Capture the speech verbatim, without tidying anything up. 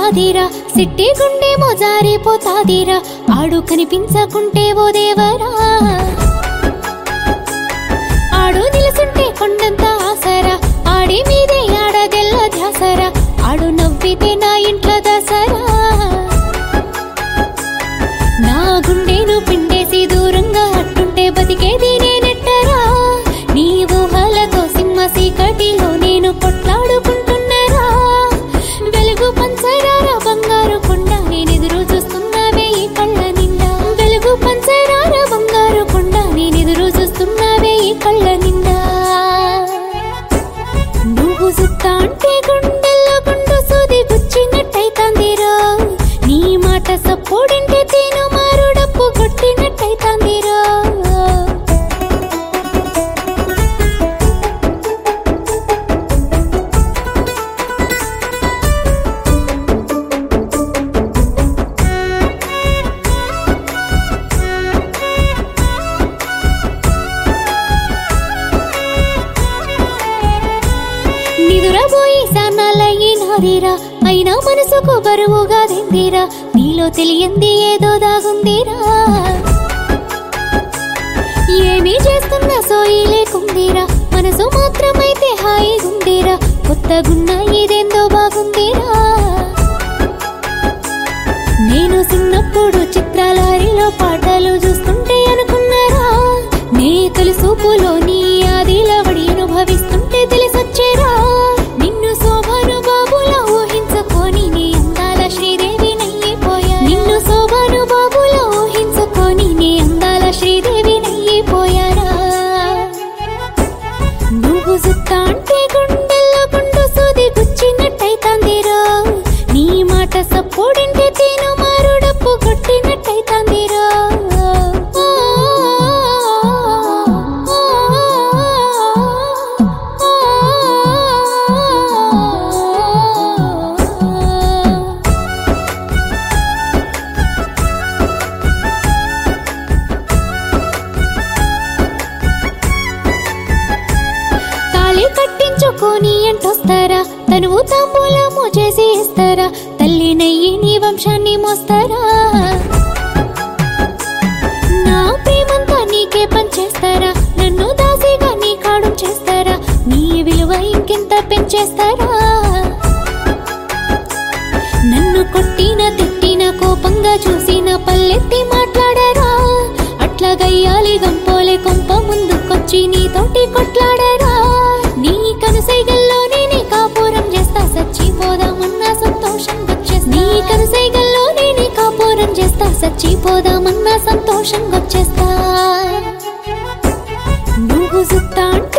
వస్తాదిరా, సిట్టి గుండె మోజారిపోతాదిరా, ఆడు కనిపించకుంటే ఓ దేవరా, ఆడు నిలుసుంటే కొండంత ఆసరా, ఆడి మీదే ఆడదెల్ల ధ్యాసరా, ఆడు నవ్వితే నా ఇంట్లో దసరా, నా గుండెను పిండేసి దూరంగా అట్టుంటే బతికేది నేనెట్టరా, నీ ఊహలతో సింహ సీకటిలో నేను కొట్లాడుకుంటున్నారా, వెలుగు పంచరారా బంగారు కొండ నేనెదురు చూస్తున్నావే ఈ కళ్ళ నిండా, వెలుగు పంచరారా బంగారు కొండ నేనెదురు చూస్తున్నావే ఈ కళ్ళ నిండా, నువ్వు సుత్తా అంటే గుండెల్లో గుండు సూది గుచ్చినట్టయితాందిరా, నీ మాట సపోడింటే తేను మారుడప్పు కొట్టినట్టయితాందిరా, నిదురబోయి సానాలయ్యినాదిరా, అయినా మనసుకు బరువుగా దిందిరా, నీలో తెలియంది ఏదో దాగుందిరా, ఏమీ చేస్తున్నా సోయి లేకుందిరా, మనసు మాత్రమైతే హాయిగుందిరా, కొత్తగున్న ఇదేందో బాగుందిరా, నేను చిన్నప్పుడు చిత్రాలహరిలో పాటలు చూస్తుంటే అనుకున్నారా, నీ తొలి సూపులో నీ ఆదిల వడి అనుభవిస్తుంటే తెలిసొచ్చేరా, నిన్ను శోభను బాబులా ఊహించుకొని నీ అందాల శ్రీదేవి నయ్యిపోయా, నిన్ను శోభను బాబులా ఊహించుకొని నీ అందాల శ్రీదేవి నయ్యిపోయారా, నువ్వు సుత్తా అంటే గుండెల్లో గుండు సూది గుచ్చినట్టయితాందిరా, నీ మాట సపోడింటే తేను మారుడప్పు కొట్టినట్టయితాందిరా, తాళి కట్టించుకొని ఎంటొస్తారా, తనువు తాంబూలము చేసి ఇస్తారా, తల్లి నయ్యి నీ వంశాన్ని మోస్తారా, నా ప్రేమంతా నీకే పంచేస్తారా, నన్ను దాసిగా నీ కాడు చేస్తారా, నీ విలువ ఇంకెంత పెంచేస్తారా, నన్ను కొట్టిన తిట్టిన కోపంగా చూసిన పల్లెత్తి మాట్లాడరా, అట్లా గయ్యాలి గంపోలే కొంప ముందుకొచ్చి నీతోటి కొట్లాడరా, నీ కనుసైగల్లో నేనే కాపురం చేస్తా, చచ్చిపోదామన్నా సంతోషం వచ్చేస్తా, నీ కనుసైగల్లో నేనే కాపురం చేస్తా, చచ్చిపోదామన్నా సంతోషం వచ్చేస్తా, నువ్వు సుత్తా